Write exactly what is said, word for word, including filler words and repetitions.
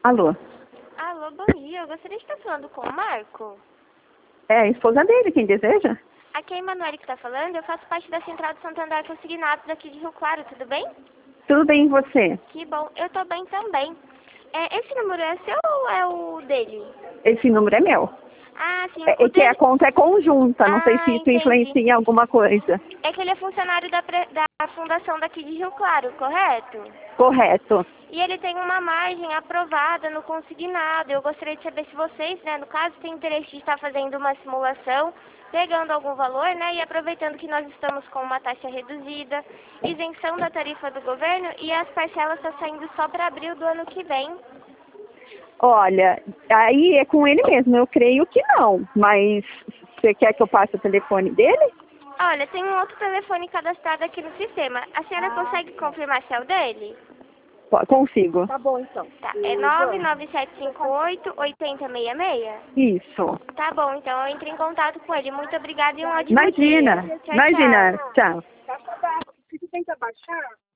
Alô? Alô, bom dia. Eu gostaria de estar falando com o Marco. É a esposa dele, quem deseja? Aqui é a Emanuele que está falando. Eu faço parte da Central de Santander Consignados daqui de Rio Claro, tudo bem? Tudo bem, e você? Que bom. Eu tô bem também. É, esse número é seu ou é o dele? Esse número é meu. Ah, sim. É, O é que a dele... conta é conjunta, não sei Ah, se isso entendi. influencia em alguma coisa. É que ele é funcionário da, pre... da fundação daqui de Rio Claro, correto? Correto. E ele tem uma margem aprovada no consignado. Eu gostaria de saber se vocês, né, no caso, têm interesse de estar fazendo uma simulação, pegando algum valor, né, e aproveitando que nós estamos com uma taxa reduzida, isenção da tarifa do governo e as parcelas estão saindo só para abril do ano que vem. Olha, aí é com ele mesmo, eu creio que não, mas você quer que eu passe o telefone dele? Olha, tem um outro telefone cadastrado aqui no sistema. A senhora consegue confirmar se é o dele? Po- Consigo. Tá, é nove nove sete cinco oito, oito zero seis seis? Isso. Tá bom, então eu entro em contato com ele. Muito obrigada e um ótimo Imagina, dia. Tchau, imagina. tchau. Tchau.